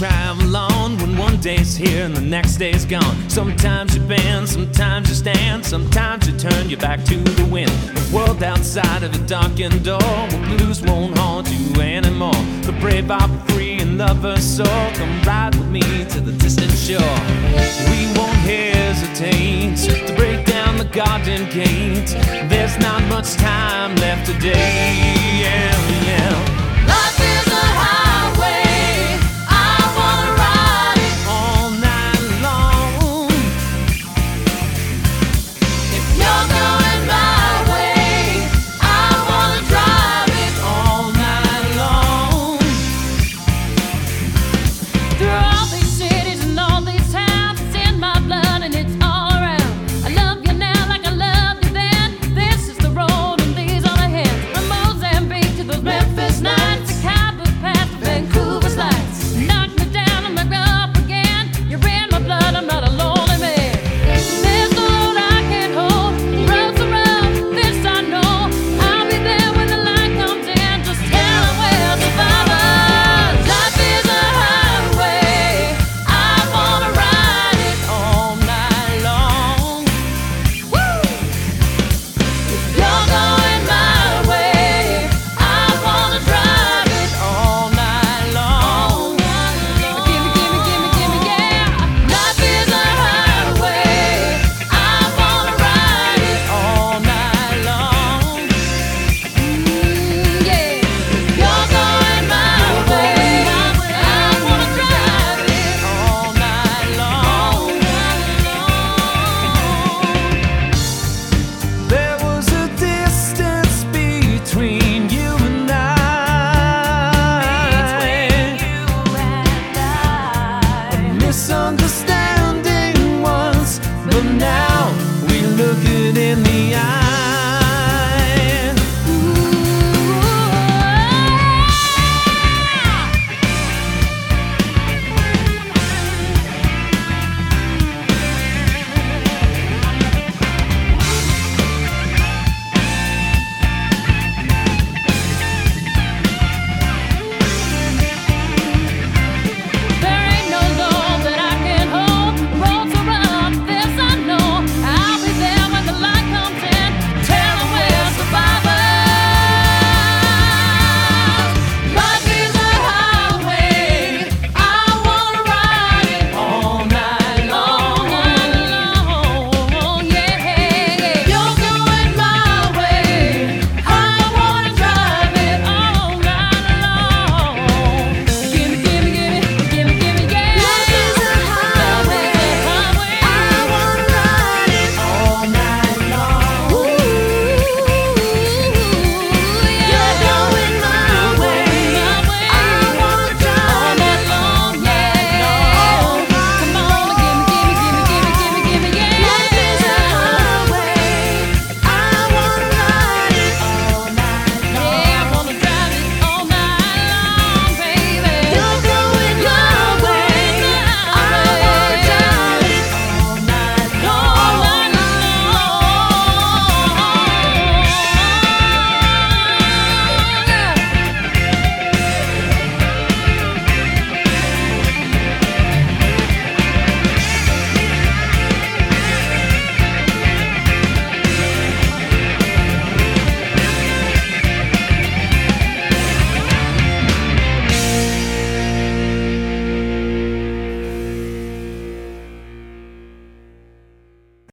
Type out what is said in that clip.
travel on when one day's here and the next day's gone. Sometimes you bend, sometimes you stand, sometimes you turn your back to the wind. The world outside of a darkened door, where blues won't haunt you anymore. The brave are free and lovers soar. Come ride with me to the distant shore. We won't hesitate to break down the garden gate. There's not much time left today. Yeah, yeah. Life is a highway, I wanna ride it all night long. If you're going my way, I wanna drive it all night long. Through all these cities and all these towns, it's in my blood and it's all around. I love you now like I loved you then. This is the road and these are the hands. From Mozambique to those Memphis nights, to Cabo past to Vancouver's lights. Knock me down, I'm back up again. You're in my blood, I'm not a lonely man. There's no road I can't hold. The road's so rough, this I know. I'll be there when the light comes in. Just tell them we're survivors. Life is a highway, I wanna ride it all night long. Woo! If you're going my way, I wanna drive it all night long. Gimme, gimme, gimme, gimme, yeah. Life is a highway, I wanna ride it all night long. Yeah. If you're going my way, I wanna drive it all night long. There was a distance between you and I. A misunderstanding once, but now we look it in the eye.